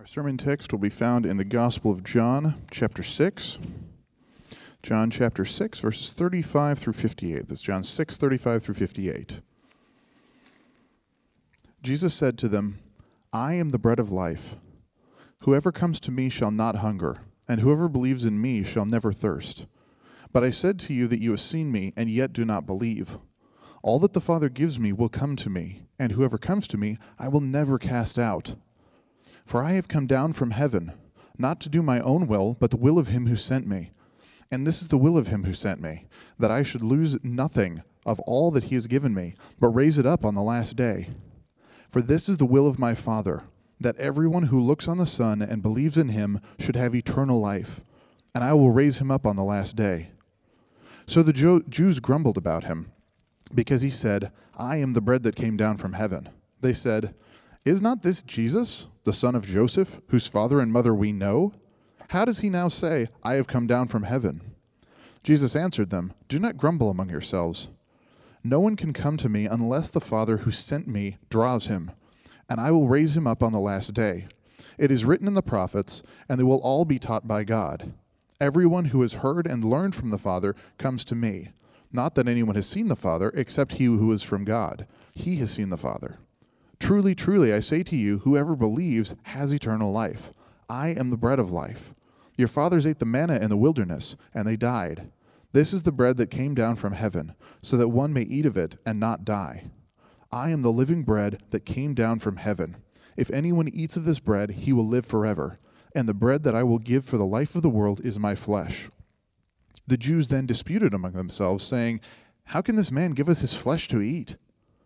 Our sermon text will be found in the Gospel of John, chapter 6. John chapter 6, verses 35 through 58. That's John 6, 35 through 58. Jesus said to them, "I am the bread of life. Whoever comes to me shall not hunger, and whoever believes in me shall never thirst. But I said to you that you have seen me, and yet do not believe. All that the Father gives me will come to me, and whoever comes to me I will never cast out. For I have come down from heaven, not to do my own will, but the will of him who sent me. And this is the will of him who sent me, that I should lose nothing of all that he has given me, but raise it up on the last day. For this is the will of my Father, that everyone who looks on the Son and believes in him should have eternal life, and I will raise him up on the last day." So the Jews grumbled about him, because he said, "I am the bread that came down from heaven." They said, "Is not this Jesus, the son of Joseph, whose father and mother we know? How does he now say, 'I have come down from heaven'?" Jesus answered them, "Do not grumble among yourselves. No one can come to me unless the Father who sent me draws him, and I will raise him up on the last day. It is written in the prophets, and they will all be taught by God. Everyone who has heard and learned from the Father comes to me. Not that anyone has seen the Father, except he who is from God. He has seen the Father. Truly, truly, I say to you, whoever believes has eternal life. I am the bread of life. Your fathers ate the manna in the wilderness, and they died. This is the bread that came down from heaven, so that one may eat of it and not die. I am the living bread that came down from heaven. If anyone eats of this bread, he will live forever. And the bread that I will give for the life of the world is my flesh." The Jews then disputed among themselves, saying, "How can this man give us his flesh to eat?"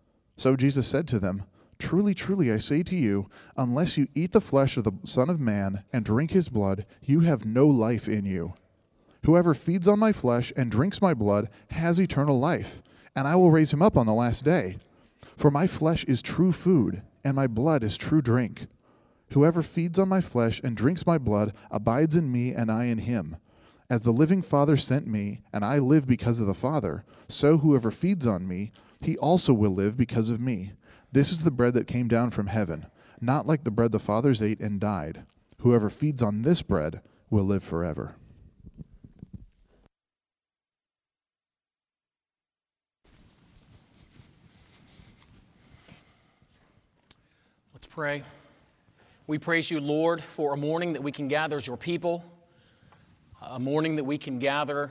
So Jesus said to them, "Truly, truly, I say to you, unless you eat the flesh of the Son of Man and drink his blood, you have no life in you. Whoever feeds on my flesh and drinks my blood has eternal life, and I will raise him up on the last day. For my flesh is true food, and my blood is true drink. Whoever feeds on my flesh and drinks my blood abides in me, and I in him. As the living Father sent me, and I live because of the Father, so whoever feeds on me, he also will live because of me. This is the bread that came down from heaven, not like the bread the fathers ate and died. Whoever feeds on this bread will live forever." Let's pray. We praise you, Lord, for a morning that we can gather as your people, a morning that we can gather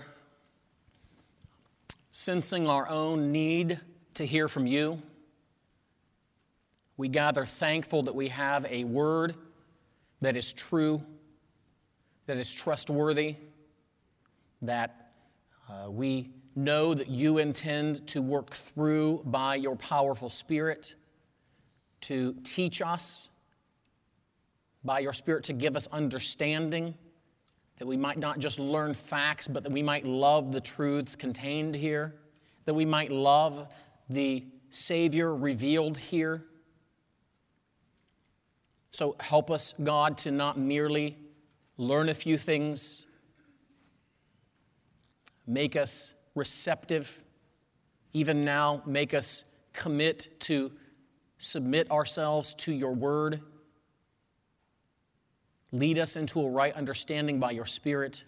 sensing our own need to hear from you. We gather thankful that we have a word that is true, that is trustworthy, that we know that you intend to work through by your powerful Spirit to teach us, by your Spirit to give us understanding, that we might not just learn facts, but that we might love the truths contained here, that we might love the Savior revealed here. So help us, God, to not merely learn a few things, make us receptive. Even now, make us commit to submit ourselves to your word. Lead us into a right understanding by your Spirit.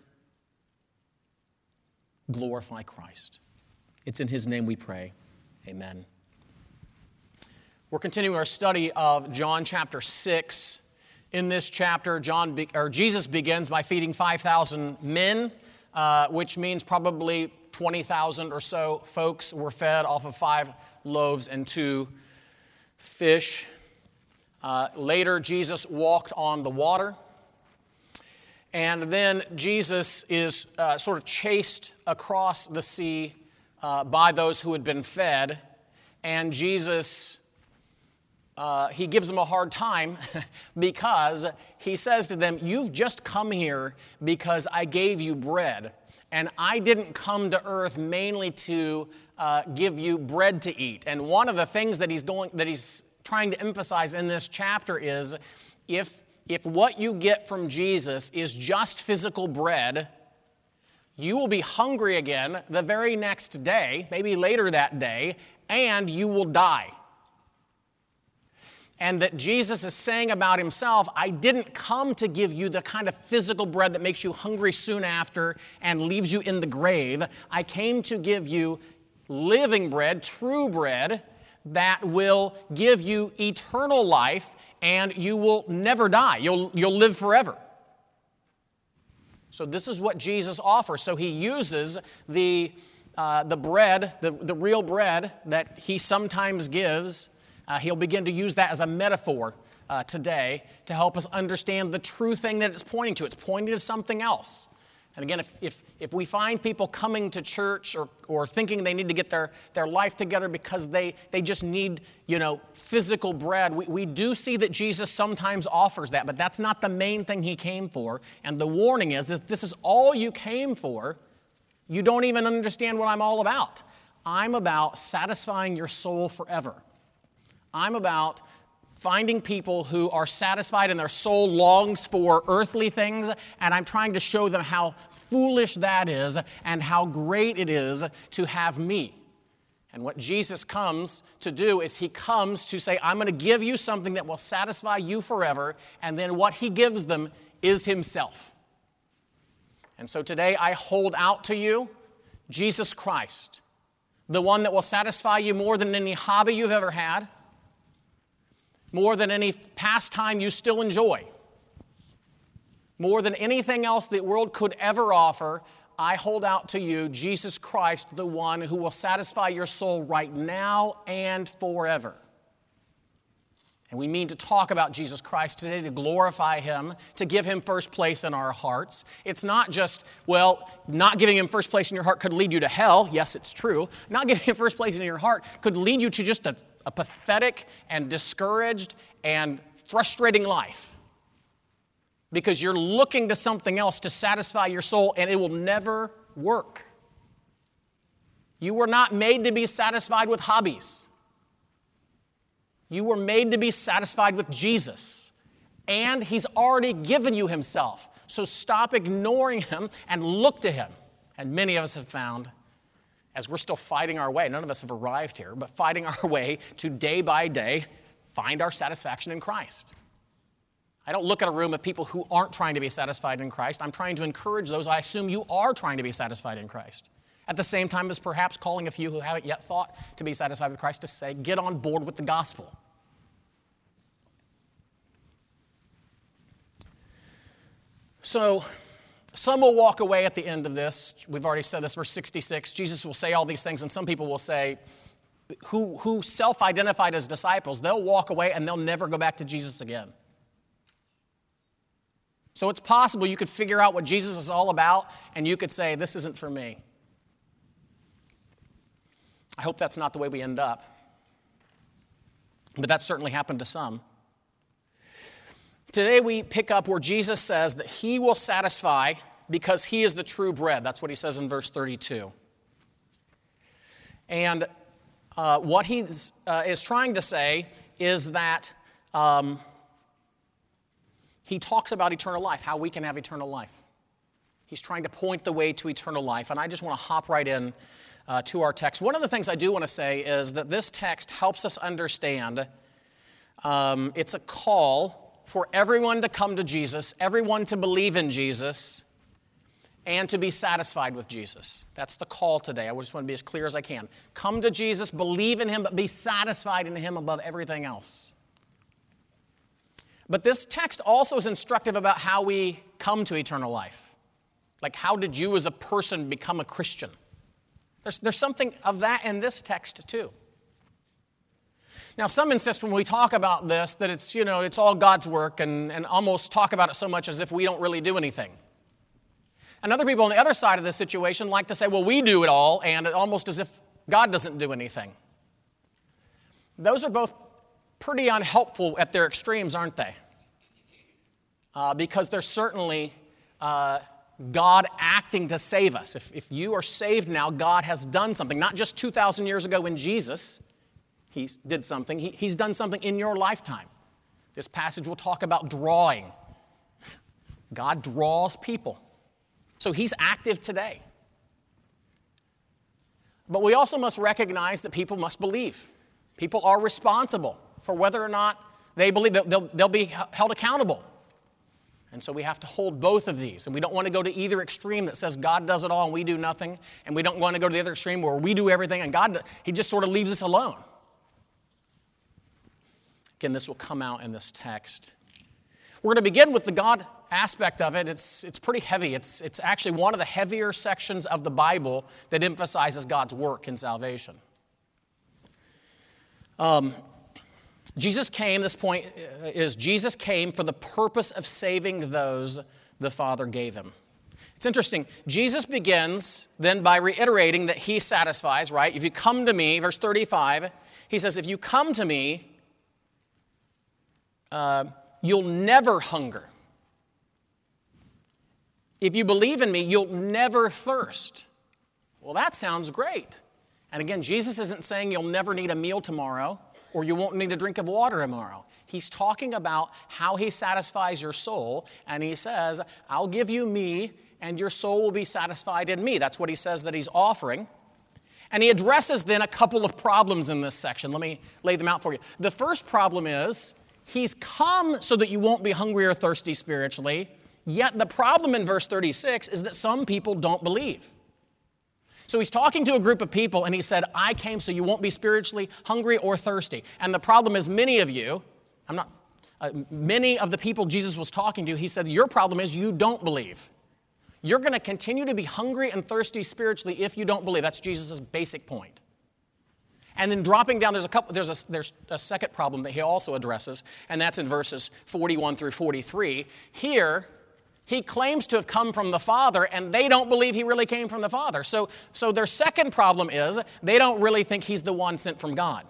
Glorify Christ. It's in his name we pray. Amen. We're continuing our study of John chapter 6. In this chapter, Jesus begins by feeding 5,000 men, which means probably 20,000 or so folks were fed off of 5 loaves and 2 fish. Later, Jesus walked on the water. And then Jesus is sort of chased across the sea by those who had been fed. And Jesus, he gives them a hard time because he says to them, "You've just come here because I gave you bread. And I didn't come to earth mainly to give you bread to eat." And one of the things that he's trying to emphasize in this chapter is if what you get from Jesus is just physical bread, you will be hungry again the very next day, maybe later that day, and you will die. And that Jesus is saying about himself, I didn't come to give you the kind of physical bread that makes you hungry soon after and leaves you in the grave. I came to give you living bread, true bread, that will give you eternal life, and you will never die. You'll live forever. So this is what Jesus offers. So he uses the bread, the real bread that he sometimes gives. He'll begin to use that as a metaphor today to help us understand the true thing that it's pointing to. It's pointing to something else. And again, if we find people coming to church or thinking they need to get their life together because they just need, physical bread, we do see that Jesus sometimes offers that, but that's not the main thing he came for. And the warning is that this is all you came for, you don't even understand what I'm all about. I'm about satisfying your soul forever. I'm about finding people who are satisfied and their soul longs for earthly things, and I'm trying to show them how foolish that is and how great it is to have me. And what Jesus comes to do is he comes to say, I'm going to give you something that will satisfy you forever, and then what he gives them is himself. And so today I hold out to you Jesus Christ, the one that will satisfy you more than any hobby you've ever had, more than any pastime you still enjoy, more than anything else the world could ever offer. I hold out to you Jesus Christ, the one who will satisfy your soul right now and forever. And we mean to talk about Jesus Christ today, to glorify him, to give him first place in our hearts. It's not just, not giving him first place in your heart could lead you to hell. Yes, it's true. Not giving him first place in your heart could lead you to just a pathetic and discouraged and frustrating life. Because you're looking to something else to satisfy your soul, and it will never work. You were not made to be satisfied with hobbies. You were made to be satisfied with Jesus. And he's already given you himself. So stop ignoring him and look to him. And many of us have found, as we're still fighting our way, none of us have arrived here, but fighting our way to day by day find our satisfaction in Christ. I don't look at a room of people who aren't trying to be satisfied in Christ. I'm trying to encourage those. I assume you are trying to be satisfied in Christ. At the same time as perhaps calling a few who haven't yet thought to be satisfied with Christ to say, get on board with the gospel. So, some will walk away at the end of this. We've already said this, verse 66. Jesus will say all these things, and some people will say, who self-identified as disciples, they'll walk away and they'll never go back to Jesus again. So it's possible you could figure out what Jesus is all about, and you could say, this isn't for me. I hope that's not the way we end up. But that certainly happened to some. Today we pick up where Jesus says that he will satisfy because he is the true bread. That's what he says in verse 32. And what he is trying to say is that he talks about eternal life, how we can have eternal life. He's trying to point the way to eternal life. And I just want to hop right in to our text. One of the things I do want to say is that this text helps us understand it's a call for everyone to come to Jesus, everyone to believe in Jesus, and to be satisfied with Jesus. That's the call today. I just want to be as clear as I can. Come to Jesus, believe in him, but be satisfied in him above everything else. But this text also is instructive about how we come to eternal life. Like, how did you as a person become a Christian? There's something of that in this text too. Now, some insist when we talk about this that it's, it's all God's work and almost talk about it so much as if we don't really do anything. And other people on the other side of this situation like to say, well, we do it all, and it almost as if God doesn't do anything. Those are both pretty unhelpful at their extremes, aren't they? Because there's certainly God acting to save us. If you are saved now, God has done something, not just 2,000 years ago when Jesus he did something. He's done something in your lifetime. This passage will talk about drawing. God draws people. So he's active today. But we also must recognize that people must believe. People are responsible for whether or not They believe that they'll be held accountable. And so we have to hold both of these. And we don't want to go to either extreme that says God does it all and we do nothing. And we don't want to go to the other extreme where we do everything and God, He just sort of leaves us alone. Again, this will come out in this text. We're going to begin with the God aspect of it. It's pretty heavy. It's actually one of the heavier sections of the Bible that emphasizes God's work in salvation. Jesus came, this point is Jesus came for the purpose of saving those the Father gave Him. It's interesting. Jesus begins then by reiterating that He satisfies, right? If you come to me, verse 35, He says, if you come to me, you'll never hunger. If you believe in me, you'll never thirst. Well, that sounds great. And again, Jesus isn't saying you'll never need a meal tomorrow or you won't need a drink of water tomorrow. He's talking about how He satisfies your soul, and He says, I'll give you me, and your soul will be satisfied in me. That's what He says that He's offering. And He addresses then a couple of problems in this section. Let me lay them out for you. The first problem is, He's come so that you won't be hungry or thirsty spiritually, yet the problem in verse 36 is that some people don't believe. So He's talking to a group of people and He said, I came so you won't be spiritually hungry or thirsty. And the problem is many of you, many of the people Jesus was talking to, He said, your problem is you don't believe. You're going to continue to be hungry and thirsty spiritually if you don't believe. That's Jesus' basic point. And then dropping down, there's a second problem that He also addresses, and that's in verses 41 through 43. Here, He claims to have come from the Father, and they don't believe He really came from the Father. So their second problem is they don't really think He's the one sent from God.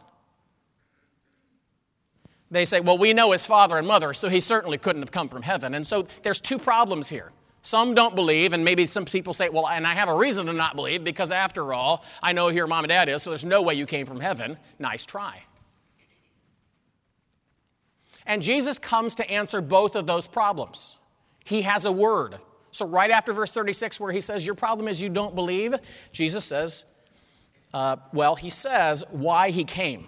They say, well, we know His father and mother, so He certainly couldn't have come from heaven. And so there's two problems here. Some don't believe, and maybe some people say, well, and I have a reason to not believe, because after all, I know who your mom and dad is, so there's no way you came from heaven. Nice try. And Jesus comes to answer both of those problems. He has a word. So right after verse 36 where He says, your problem is you don't believe, Jesus says, He says why He came.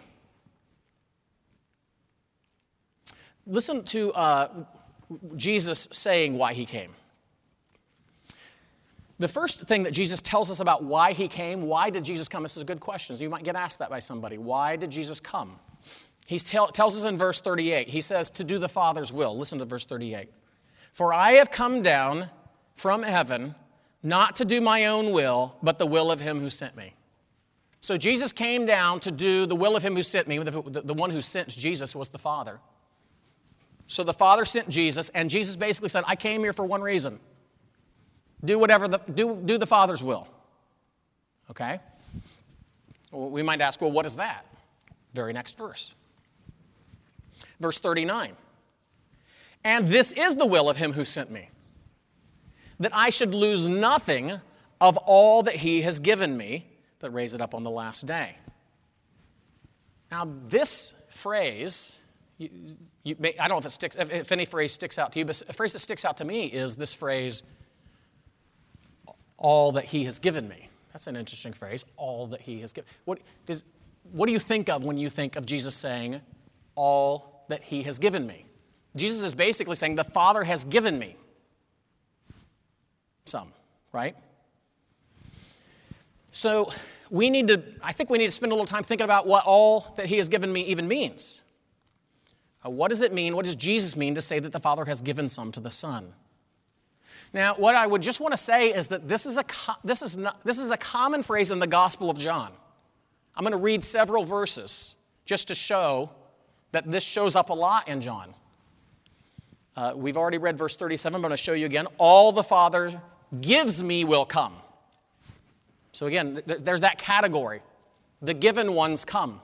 Listen to Jesus saying why He came. The first thing that Jesus tells us about why He came, why did Jesus come? This is a good question. So you might get asked that by somebody. Why did Jesus come? He tells us in verse 38. He says, to do the Father's will. Listen to verse 38. For I have come down from heaven not to do my own will, but the will of Him who sent me. So Jesus came down to do the will of Him who sent me. The one who sent Jesus was the Father. So the Father sent Jesus, and Jesus basically said, I came here for one reason. Do the Father's will. Okay? Well, we might ask, well, what is that? Very next verse. Verse 39. And this is the will of Him who sent me, that I should lose nothing of all that He has given me, but raise it up on the last day. Now, this phrase, I don't know if any phrase sticks out to you, but a phrase that sticks out to me is this phrase, all that He has given me. That's an interesting phrase, all that He has given. What do you think of when you think of Jesus saying, all that He has given me? Jesus is basically saying, the Father has given me some, right? So I think we need to spend a little time thinking about what all that He has given me even means. What does it mean? What does Jesus mean to say that the Father has given some to the Son? Now, what I would just want to say is that this is a common phrase in the Gospel of John. I'm going to read several verses just to show that this shows up a lot in John. We've already read verse 37, but I'm going to show you again. All the Father gives me will come. So again, there's that category. The given ones come.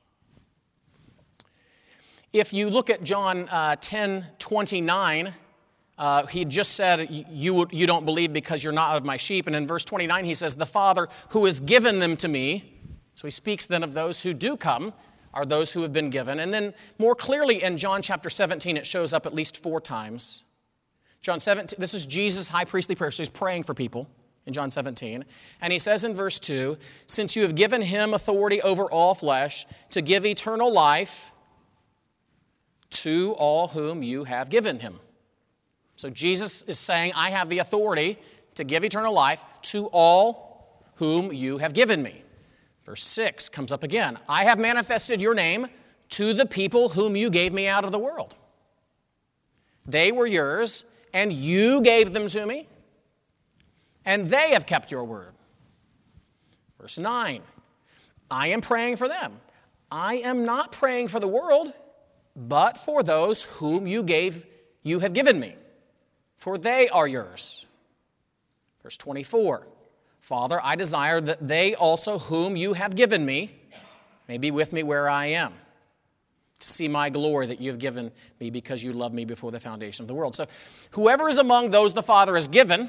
If you look at John 10:29, He just said, you don't believe because you're not of my sheep. And in verse 29, He says, the Father who has given them to me. So He speaks then of those who do come are those who have been given. And then more clearly in John chapter 17, it shows up at least 4 times. John 17, this is Jesus' high priestly prayer. So He's praying for people in John 17. And He says in verse 2, since you have given Him authority over all flesh to give eternal life to all whom you have given him. So Jesus is saying, I have the authority to give eternal life to all whom you have given me. Verse 6 comes up again. I have manifested your name to the people whom you gave me out of the world. They were yours, and you gave them to me, and they have kept your word. Verse 9, I am praying for them. I am not praying for the world, but for those whom you have given me, for they are yours. Verse 24, Father, I desire that they also whom you have given me may be with me where I am, to see my glory that you have given me because you loved me before the foundation of the world. So whoever is among those the Father has given,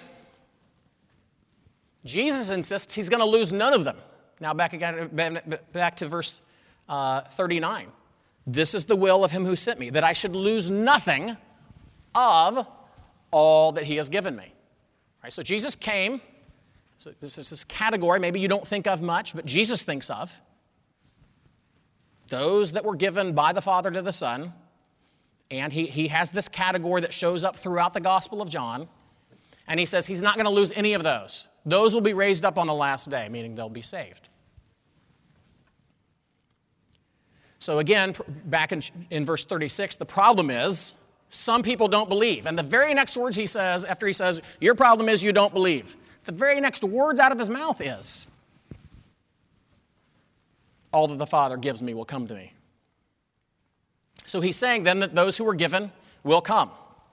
Jesus insists he's going to lose none of them. Now back to verse 39. This is the will of him who sent me, that I should lose nothing of all that he has given me. All right, so Jesus came. So this is this category maybe you don't think of much, but Jesus thinks of. Those that were given by the Father to the Son. And he has this category that shows up throughout the Gospel of John. And he says he's not going to lose any of those. Those will be raised up on the last day, meaning they'll be saved. So again, back in verse 36, the problem is some people don't believe. And the very next words he says, after he says, your problem is you don't believe, the very next words out of his mouth is, all that the Father gives me will come to me. So he's saying then that those who were given will come.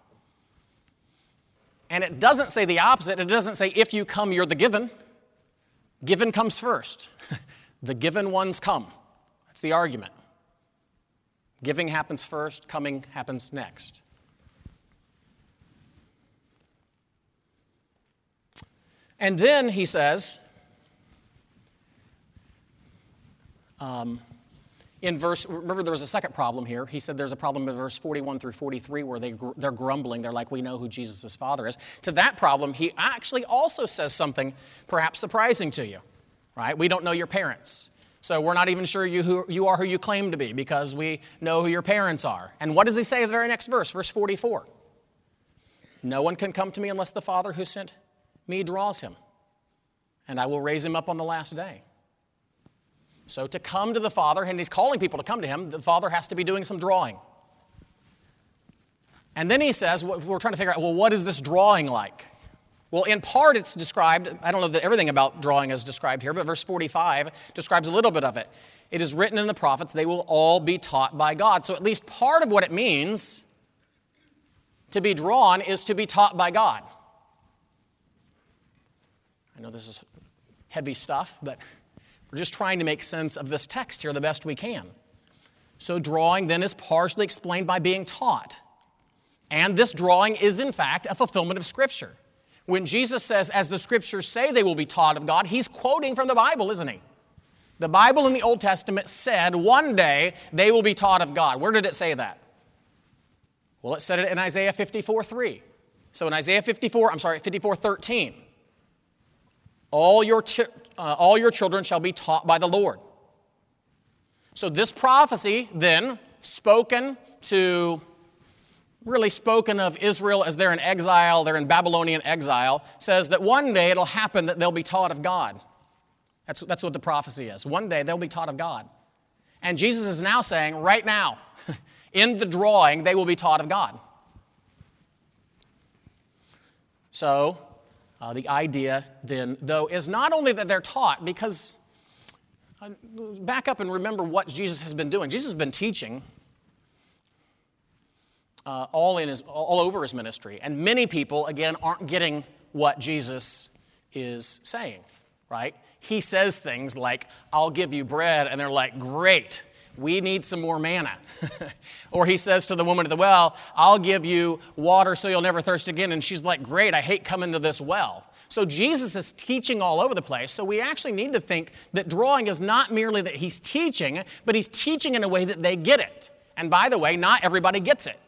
And it doesn't say the opposite. It doesn't say if you come, you're the given. Given comes first. The given ones come. That's the argument. Giving happens first, coming happens next. And then he says, remember there was a second problem here. He said there's a problem in verse 41 through 43 where they're grumbling. They're like, we know who Jesus' Father is. To that problem, he actually also says something perhaps surprising to you, right? We don't know your parents. So we're not even sure who you are who you claim to be because we know who your parents are. And what does he say in the very next verse, verse 44? No one can come to me unless the Father who sent me draws him, and I will raise him up on the last day. So to come to the Father, and he's calling people to come to him, the Father has to be doing some drawing. And then he says, we're trying to figure out, well, what is this drawing like? Well, in part it's described, I don't know that everything about drawing is described here, but verse 45 describes a little bit of it. It is written in the prophets, they will all be taught by God. So at least part of what it means to be drawn is to be taught by God. I know this is heavy stuff, but we're just trying to make sense of this text here the best we can. So drawing then is partially explained by being taught. And this drawing is in fact a fulfillment of Scripture. When Jesus says, as the Scriptures say they will be taught of God, he's quoting from the Bible, isn't he? The Bible in the Old Testament said one day they will be taught of God. Where did it say that? Well, it said it in Isaiah 54:3. So in Isaiah 54:13, all your children shall be taught by the Lord. So this prophecy then, spoken of Israel as they're in exile, they're in Babylonian exile, says that one day it'll happen that they'll be taught of God. That's what the prophecy is. One day they'll be taught of God. And Jesus is now saying, right now, in the drawing, they will be taught of God. So, the idea then, though, is not only that they're taught, because back up and remember what Jesus has been doing. Jesus has been teaching all over his ministry. And many people, again, aren't getting what Jesus is saying, right? He says things like, I'll give you bread, and they're like, great, we need some more manna. Or he says to the woman at the well, I'll give you water so you'll never thirst again. And she's like, great, I hate coming to this well. So Jesus is teaching all over the place. So we actually need to think that drawing is not merely that he's teaching, but he's teaching in a way that they get it. And by the way, not everybody gets it.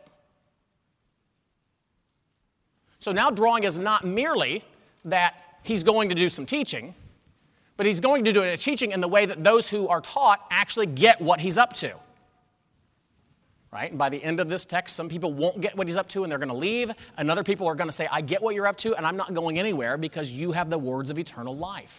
So now drawing is not merely that he's going to do some teaching, but he's going to do a teaching in the way that those who are taught actually get what he's up to. right? And by the end of this text, some people won't get what he's up to and they're going to leave, and other people are going to say, I get what you're up to and I'm not going anywhere because you have the words of eternal life.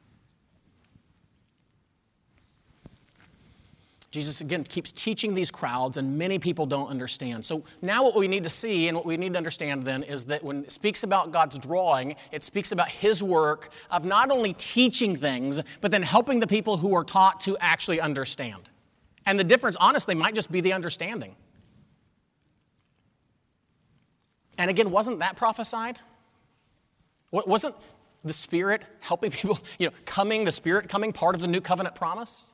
Jesus, again, keeps teaching these crowds, and many people don't understand. So now what we need to see and what we need to understand then is that when it speaks about God's drawing, it speaks about his work of not only teaching things, but then helping the people who are taught to actually understand. And the difference, honestly, might just be the understanding. And again, wasn't that prophesied? Wasn't the Spirit helping people, the Spirit coming part of the new covenant promise?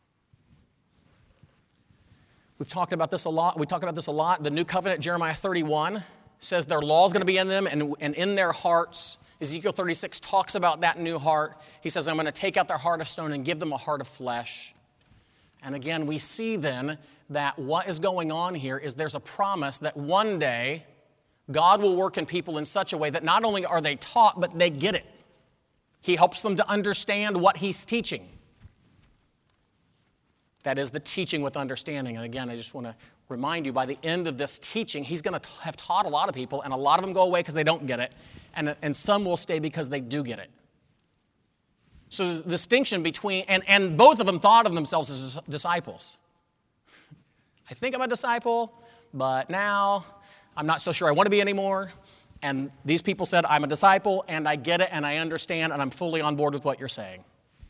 We've talked about this a lot. We talk about this a lot. The new covenant, Jeremiah 31, says their law is going to be in them and in their hearts. Ezekiel 36 talks about that new heart. He says, I'm going to take out their heart of stone and give them a heart of flesh. And again, we see then that what is going on here is there's a promise that one day God will work in people in such a way that not only are they taught, but they get it. He helps them to understand what he's teaching. That is the teaching with understanding. And again, I just want to remind you, by the end of this teaching, he's going to have taught a lot of people, and a lot of them go away because they don't get it, and some will stay because they do get it. So the distinction between, and both of them thought of themselves as disciples. I think I'm a disciple, but now I'm not so sure I want to be anymore. And these people said, I'm a disciple, and I get it, and I understand, and I'm fully on board with what you're saying.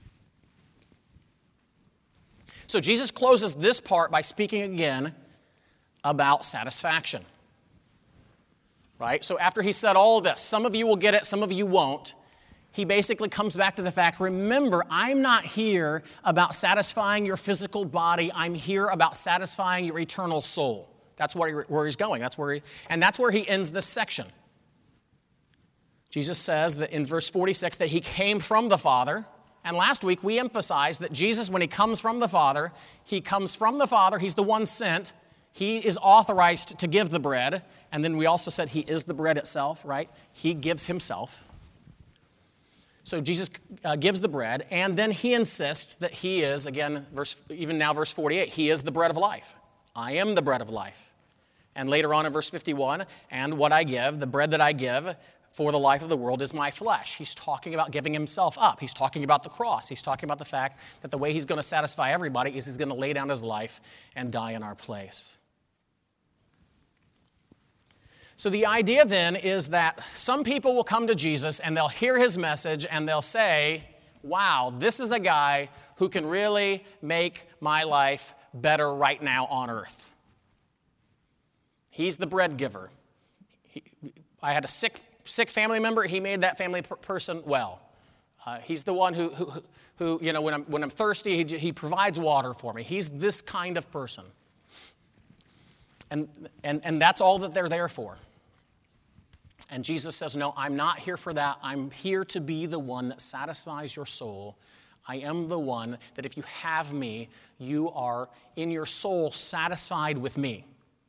So Jesus closes this part by speaking again about satisfaction. Right? So after he said all this, some of you will get it, some of you won't, he basically comes back to the fact, remember, I'm not here about satisfying your physical body. I'm here about satisfying your eternal soul. That's where he's going. That's where he ends this section. Jesus says that in verse 46 that he came from the Father. And last week we emphasized that Jesus, when he comes from the Father, he's the one sent. He is authorized to give the bread. And then we also said he is the bread itself, right? He gives himself. So Jesus gives the bread, and then he insists that he is, again, verse 48, he is the bread of life. I am the bread of life. And later on in verse 51, and what I give, the bread that I give for the life of the world is my flesh. He's talking about giving himself up. He's talking about the cross. He's talking about the fact that the way he's going to satisfy everybody is he's going to lay down his life and die in our place. So the idea then is that some people will come to Jesus and they'll hear his message and they'll say, wow, this is a guy who can really make my life better right now on earth. He's the bread giver. I had a sick family member. He made that family person well. He's the one who when I'm thirsty, he provides water for me. He's this kind of person. And that's all that they're there for. And Jesus says, no, I'm not here for that. I'm here to be the one that satisfies your soul. I am the one that if you have me, you are in your soul satisfied with me.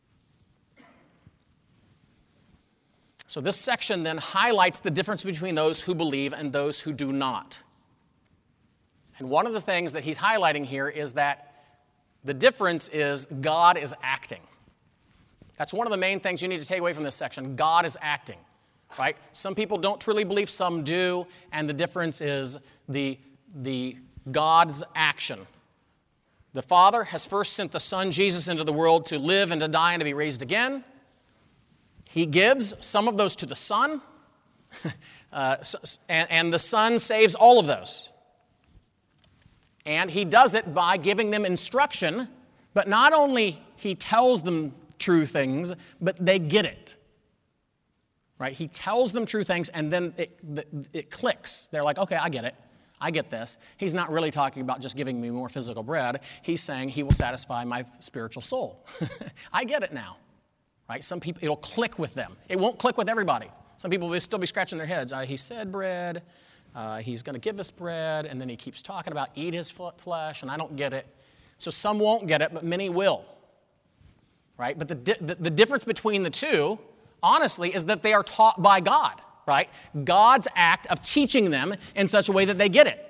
So this section then highlights the difference between those who believe and those who do not. And one of the things that he's highlighting here is that the difference is God is acting. That's one of the main things you need to take away from this section. God is acting, right? Some people don't truly believe, some do, and the difference is the God's action. The Father has first sent the Son, Jesus, into the world to live and to die and to be raised again. He gives some of those to the Son, and the Son saves all of those. And he does it by giving them instruction, but not only he tells them true things, but they get it. Right? He tells them true things, and then it clicks. They're like, okay, I get it. I get this. He's not really talking about just giving me more physical bread. He's saying he will satisfy my spiritual soul. I get it now. Right? Some people, it'll click with them. It won't click with everybody. Some people will still be scratching their heads. He said bread. He's going to give us bread. And then he keeps talking about eat his flesh, and I don't get it. So some won't get it, but many will. Right? But the difference between the two, honestly, is that they are taught by God. Right? God's act of teaching them in such a way that they get it.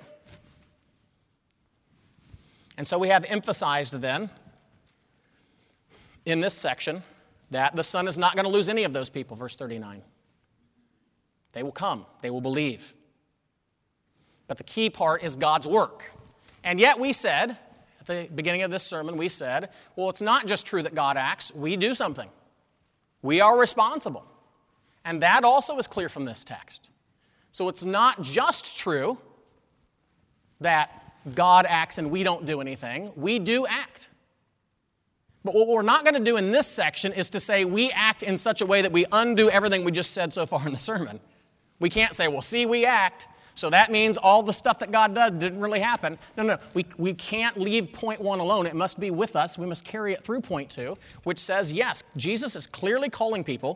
And so we have emphasized then in this section that the Son is not going to lose any of those people, verse 39. They will come. They will believe. But the key part is God's work. And yet we said, at the beginning of this sermon, we said, well, it's not just true that God acts. We do something. We are responsible. And that also is clear from this text. So it's not just true that God acts and we don't do anything. We do act. But what we're not going to do in this section is to say we act in such a way that we undo everything we just said so far in the sermon. We can't say, well, see, we act, so that means all the stuff that God does didn't really happen. No. We can't leave point 1 alone. It must be with us. We must carry it through point 2, which says, yes, Jesus is clearly calling people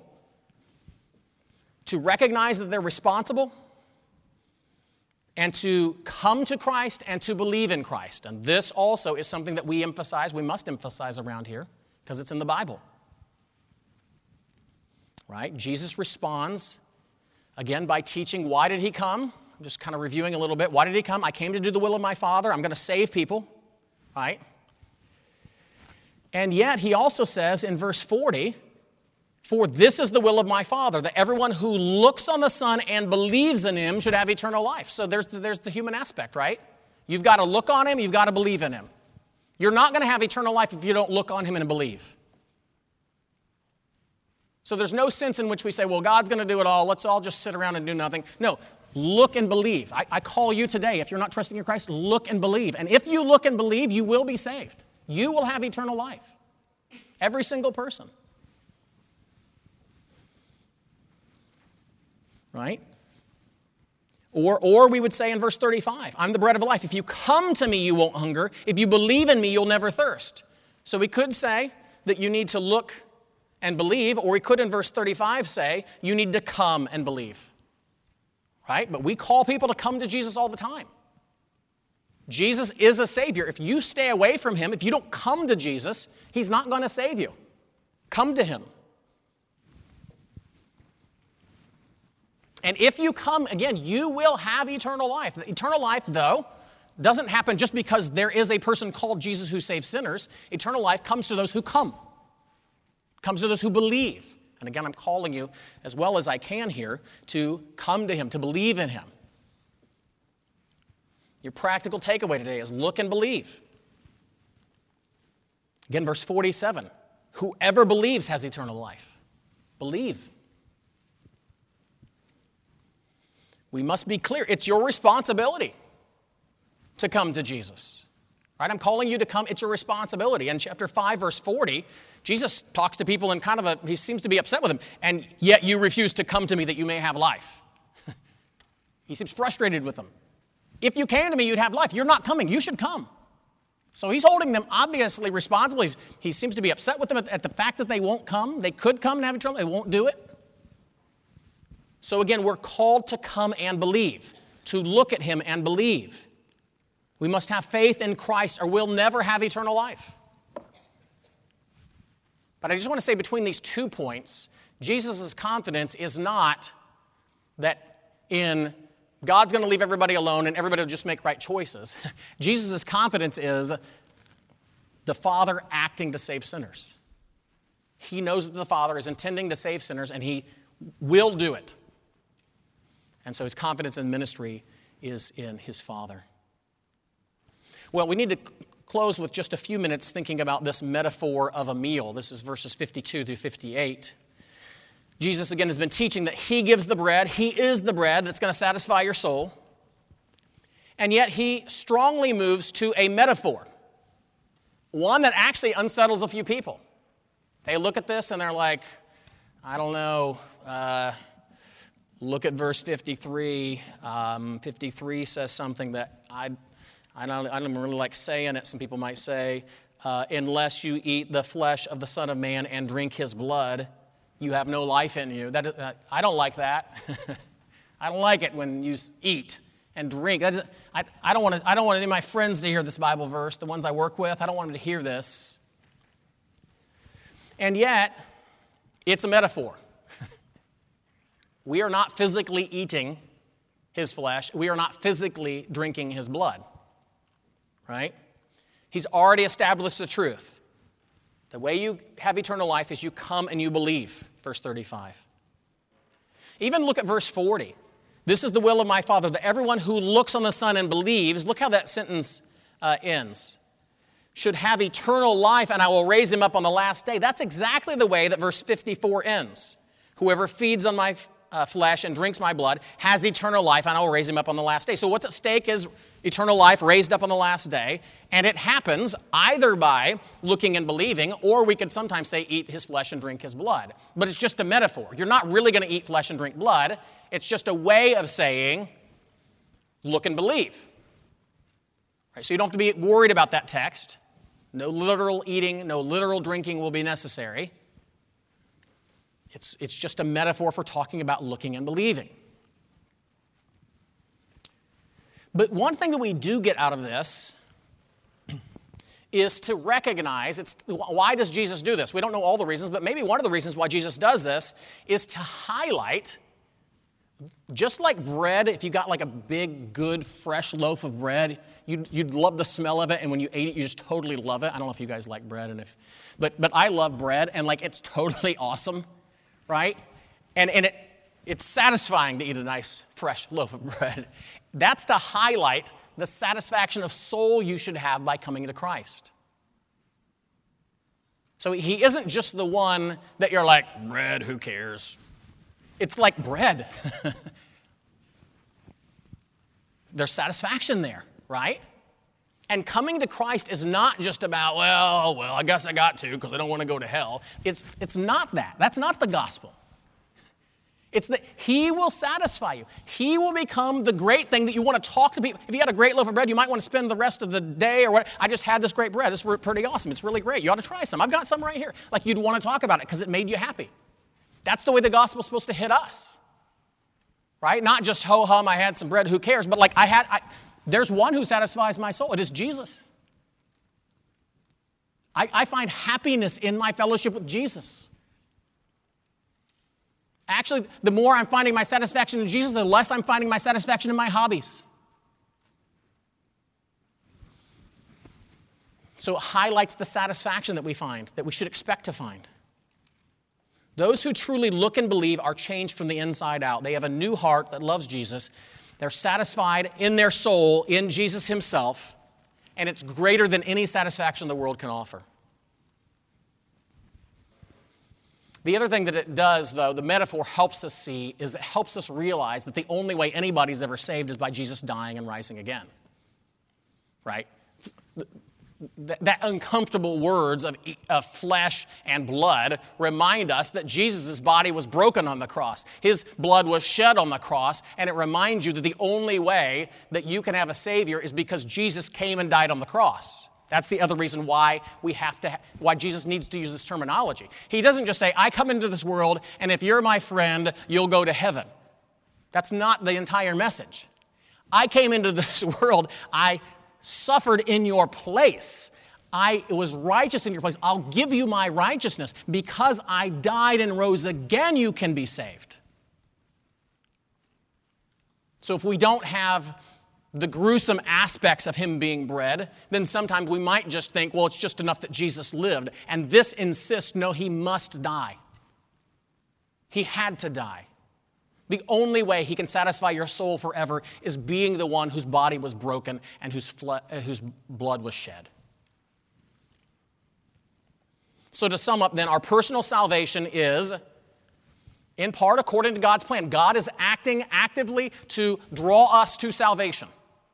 to recognize that they're responsible and to come to Christ and to believe in Christ. And this also is something that we must emphasize around here, because it's in the Bible. Right? Jesus responds, again, by teaching, why did he come? I'm just kind of reviewing a little bit. Why did he come? I came to do the will of my Father. I'm going to save people. Right? And yet he also says in verse 40, for this is the will of my Father, that everyone who looks on the Son and believes in him should have eternal life. So there's the human aspect, right? You've got to look on him, you've got to believe in him. You're not going to have eternal life if you don't look on him and believe. So there's no sense in which we say, well, God's going to do it all, let's all just sit around and do nothing. No, look and believe. I call you today, if you're not trusting in Christ, look and believe. And if you look and believe, you will be saved. You will have eternal life. Every single person. Right? Or we would say in verse 35, I'm the bread of life. If you come to me, you won't hunger. If you believe in me, you'll never thirst. So we could say that you need to look and believe, or we could in verse 35 say, you need to come and believe. Right? But we call people to come to Jesus all the time. Jesus is a Savior. If you stay away from him, if you don't come to Jesus, he's not going to save you. Come to him. And if you come, again, you will have eternal life. Eternal life, though, doesn't happen just because there is a person called Jesus who saves sinners. Eternal life comes to those who come. Comes to those who believe. And again, I'm calling you, as well as I can here, to come to him, to believe in him. Your practical takeaway today is look and believe. Again, verse 47. Whoever believes has eternal life. Believe. We must be clear. It's your responsibility to come to Jesus. Right? I'm calling you to come. It's your responsibility. In chapter 5, verse 40, Jesus talks to people in he seems to be upset with them. And yet you refuse to come to me that you may have life. He seems frustrated with them. If you came to me, you'd have life. You're not coming. You should come. So he's holding them obviously responsible. He seems to be upset with them at the fact that they won't come. They could come and have eternal life. They won't do it. So again, we're called to come and believe, to look at him and believe. We must have faith in Christ or we'll never have eternal life. But I just want to say between these 2 points, Jesus' confidence is not that in God's going to leave everybody alone and everybody will just make right choices. Jesus' confidence is the Father acting to save sinners. He knows that the Father is intending to save sinners and he will do it. And so his confidence in ministry is in his Father. Well, we need to close with just a few minutes thinking about this metaphor of a meal. This is verses 52 through 58. Jesus, again, has been teaching that he gives the bread. He is the bread that's going to satisfy your soul. And yet he strongly moves to a metaphor, one that actually unsettles a few people. They look at this and they're like, I don't know, look at verse 53. 53 says something that I don't really like saying it. Some people might say, unless you eat the flesh of the Son of Man and drink his blood, you have no life in you. I don't like that. I don't like it when you eat and drink. I don't want any of my friends to hear this Bible verse, the ones I work with. I don't want them to hear this. And yet, it's a metaphor. We are not physically eating his flesh. We are not physically drinking his blood. Right? He's already established the truth. The way you have eternal life is you come and you believe, verse 35. Even look at verse 40. This is the will of my Father, that everyone who looks on the Son and believes, look how that sentence ends, should have eternal life, and I will raise him up on the last day. That's exactly the way that verse 54 ends. Whoever feeds on my flesh and drinks my blood has eternal life, and I will raise him up on the last day. So what's at stake is eternal life raised up on the last day, and it happens either by looking and believing, or we could sometimes say eat his flesh and drink his blood. But it's just a metaphor. You're not really going to eat flesh and drink blood. It's just a way of saying look and believe. Right, so you don't have to be worried about that text. No literal eating, no literal drinking will be necessary. It's just a metaphor for talking about looking and believing. But one thing that we do get out of this is to recognize, why does Jesus do this? We don't know all the reasons, but maybe one of the reasons why Jesus does this is to highlight, just like bread, if you got like a big, good, fresh loaf of bread, you'd love the smell of it, and when you ate it, you just totally love it. I don't know if you guys like bread, but I love bread, and like it's totally awesome. Right? And it's satisfying to eat a nice, fresh loaf of bread. That's to highlight the satisfaction of soul you should have by coming to Christ. So he isn't just the one that you're like, bread, who cares? It's like bread. There's satisfaction there, right? And coming to Christ is not just about, well, I guess I got to because I don't want to go to hell. It's not that. That's not the gospel. It's that he will satisfy you. He will become the great thing that you want to talk to people. If you had a great loaf of bread, you might want to spend the rest of the day or what. I just had this great bread. It's pretty awesome. It's really great. You ought to try some. I've got some right here. Like you'd want to talk about it because it made you happy. That's the way the gospel's supposed to hit us. Right? Not just, ho-hum, I had some bread, who cares? But like there's one who satisfies my soul. It is Jesus. I find happiness in my fellowship with Jesus. Actually, the more I'm finding my satisfaction in Jesus, the less I'm finding my satisfaction in my hobbies. So it highlights the satisfaction that we find, that we should expect to find. Those who truly look and believe are changed from the inside out. They have a new heart that loves Jesus. They're satisfied in their soul in Jesus himself, and it's greater than any satisfaction the world can offer. The other thing that it does, though, the metaphor helps us see, is it helps us realize that the only way anybody's ever saved is by Jesus dying and rising again. Right? That uncomfortable words of flesh and blood remind us that Jesus' body was broken on the cross. His blood was shed on the cross, and it reminds you that the only way that you can have a Savior is because Jesus came and died on the cross. That's the other reason why why Jesus needs to use this terminology. He doesn't just say, I come into this world, and if you're my friend, you'll go to heaven. That's not the entire message. I came into this world, I suffered in your place. I was righteous in your place. I'll give you my righteousness. Because I died and rose again, you can be saved. So if we don't have the gruesome aspects of him being bread, then sometimes we might just think, well, it's just enough that Jesus lived. And this insists, no, he must die. He had to die. The only way he can satisfy your soul forever is being the one whose body was broken and whose blood was shed. So to sum up then, our personal salvation is, in part, according to God's plan. God is acting actively to draw us to salvation.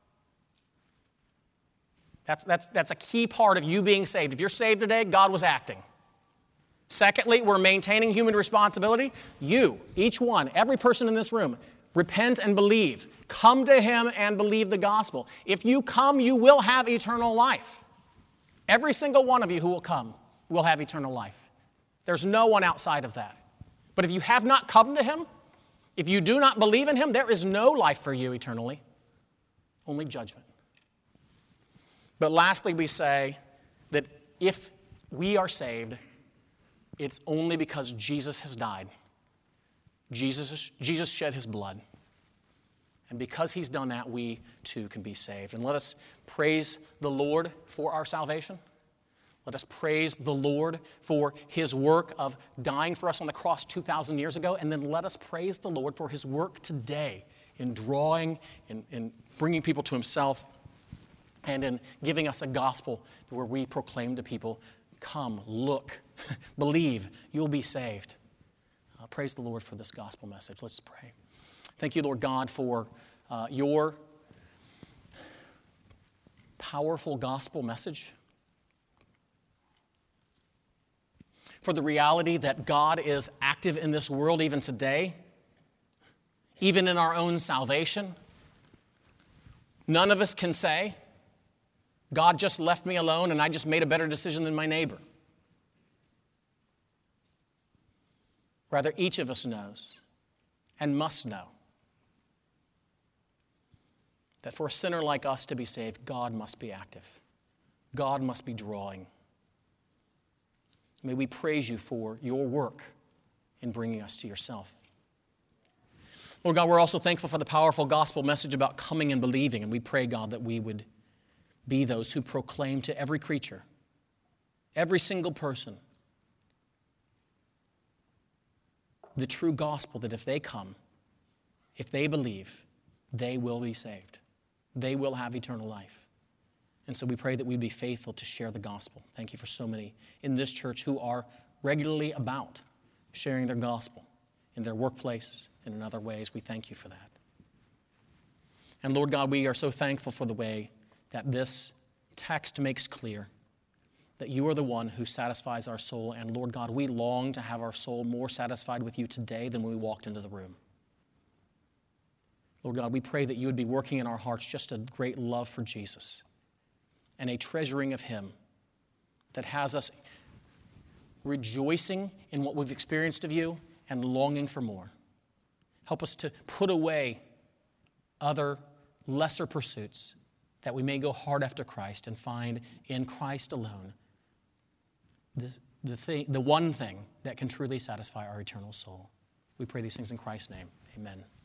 That's a key part of you being saved. If you're saved today, God was acting. Secondly, we're maintaining human responsibility. You, each one, every person in this room, repent and believe. Come to him and believe the gospel. If you come, you will have eternal life. Every single one of you who will come will have eternal life. There's no one outside of that. But if you have not come to him, if you do not believe in him, there is no life for you eternally, only judgment. But lastly, we say that if we are saved, it's only because Jesus has died. Jesus shed his blood. And because he's done that, we too can be saved. And let us praise the Lord for our salvation. Let us praise the Lord for his work of dying for us on the cross 2,000 years ago, and then let us praise the Lord for his work today in drawing, in bringing people to himself, and in giving us a gospel where we proclaim to people, come, look, believe, you'll be saved. Praise the Lord for this gospel message. Let's pray. Thank you, Lord God, for your powerful gospel message. For the reality that God is active in this world even today, even in our own salvation. None of us can say, God just left me alone and I just made a better decision than my neighbor. Rather, each of us knows and must know that for a sinner like us to be saved, God must be active. God must be drawing. May we praise you for your work in bringing us to yourself. Lord God, we're also thankful for the powerful gospel message about coming and believing, and we pray, God, that we would be those who proclaim to every creature, every single person, the true gospel that if they come, if they believe, they will be saved. They will have eternal life. And so we pray that we'd be faithful to share the gospel. Thank you for so many in this church who are regularly about sharing their gospel in their workplace and in other ways. We thank you for that. And Lord God, we are so thankful for the way that this text makes clear that you are the one who satisfies our soul. And Lord God, we long to have our soul more satisfied with you today than when we walked into the room. Lord God, we pray that you would be working in our hearts just a great love for Jesus and a treasuring of him that has us rejoicing in what we've experienced of you and longing for more. Help us to put away other lesser pursuits that we may go hard after Christ and find in Christ alone the one thing that can truly satisfy our eternal soul. We pray these things in Christ's name. Amen.